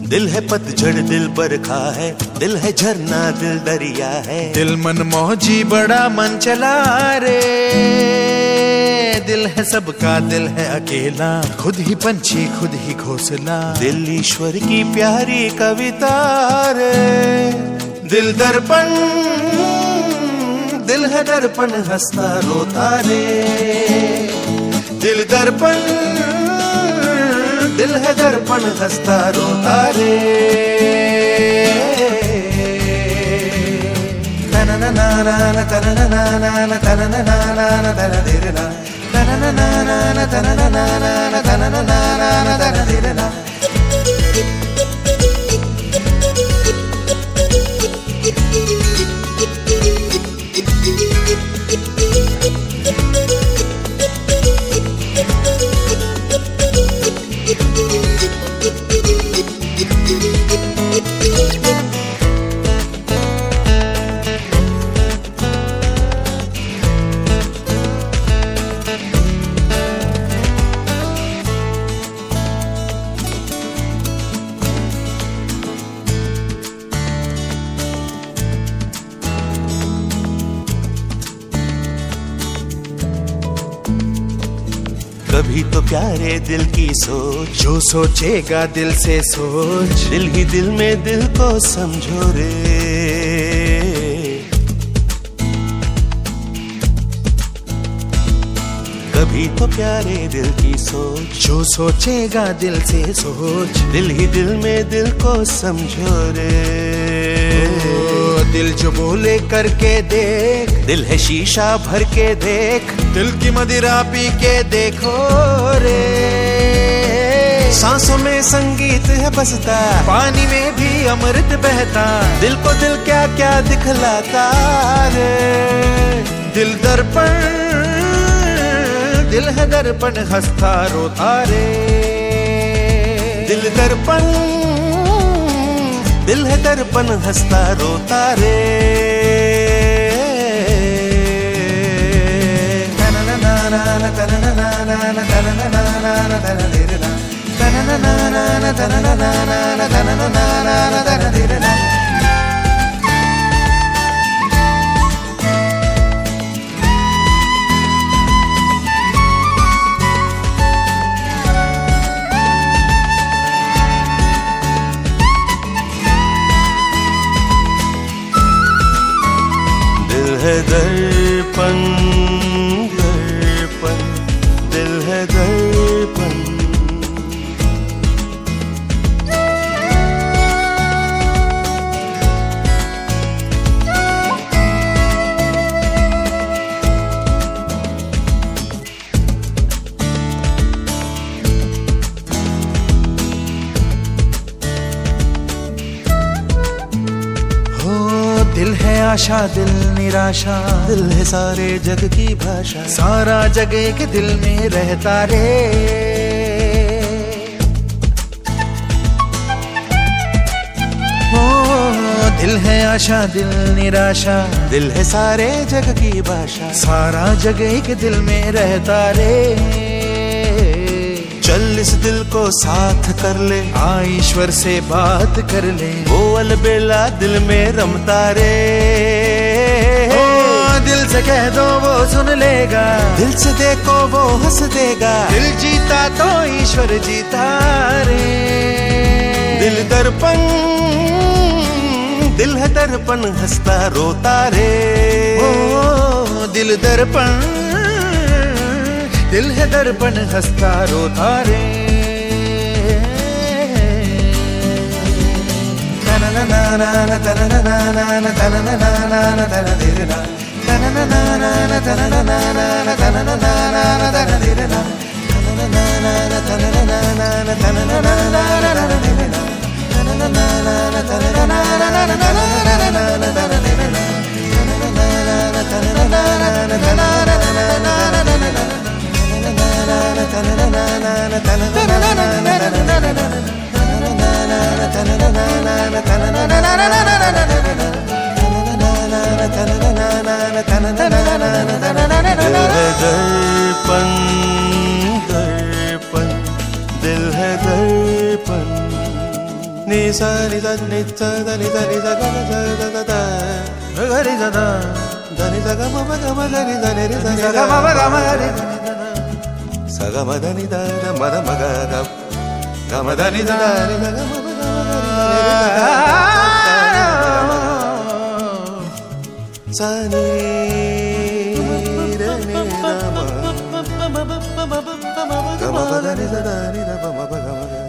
दिल है पतझड़ दिल बरखा है, दिल है झरना दिल दरिया है। दिल मन मौजी बड़ा मन चला रे, दिल है सबका दिल है अकेला, खुद ही पंछी खुद ही घोंसला। दिल ईश्वर की प्यारी कविता रे। दिल दर्पण दिल है दर्पण हंसता रोता रे। दिल दर्पण दिल है दर्पण हंसता रोता रे। तना ना ना ना ना तना ना ना ना ना तना ना ना ना ना तना धीरे ना तना ना ना ना ना तना ना ना ना तना ना ना ना तना धीरे ना। कभी तो प्यारे दिल की सोच, जो सोचेगा दिल से सोच, दिल ही दिल में दिल को समझो रे। कभी तो प्यारे दिल की सोच, जो सोचेगा दिल से सोच, दिल ही दिल में दिल को समझो रे। दिल जो बोले करके देख, दिल है शीशा भर के देख, दिल की मदिरा पी के देखो रे। सांसों में संगीत है बजता, पानी में भी अमृत बहता, दिल को दिल क्या क्या दिखलाता रे। दिल दर्पण दिल है दर्पण हंसता रोता रे। दिल दर्पण दिल है दर्पण हंसता रोता रे। तना ना ना ना तना ना ना ना तना ना ना ना तना धीरे ना तना ना ना ना तना ना ना तना ना ना तना धीरे ना। दिल है दर्पण दर्पण दिल है दर्पण। दिल है आशा दिल निराशा, दिल है सारे जग की भाषा, सारा जग एक दिल में रहता रे। ओ दिल है आशा दिल निराशा, दिल है सारे जग की भाषा, सारा जग एक दिल में रहता रे। चल इस दिल को साथ कर ले, आ ईश्वर से बात कर ले, वो अलबेला दिल में रमता रे। ओ दिल से कह दो वो सुन लेगा, दिल से देखो वो हंस देगा, दिल जीता तो ईश्वर जीता रे। दिल दर्पण दिल है दर्पण हंसता रोता रे। ओ दिल दर्पण दिल है दर्पण हंसता रोता रे। तना ना ना ना तना ना ना ना तना ना ना ना तना धीरे ना तना ना ना ना तना ना ना तना ना ना तना धीरे ना तना ना ना तना ना ना तना ना ना तना धीरे ना तना ना ना तना ना ना तना धीरे ना तना ना ना तना ना दर्पण दर्पण दिल है दर्पण। ని స ని ద ని స ద ని ద ని ద గ ద ద ద ద గ రి ద ద ద ని ద గ మ మ గ మ గ రి ద ని రి ద ని ద మ మ గ మ గ రి స గ మ ద ని ద ద మ ద మ గ గ గ మ ద ని ద ని ద గ మ మ గ మ గ స ని రే ని ద మ గ మ ప ద ని ద ద ని ద ప మ ప గ మ గ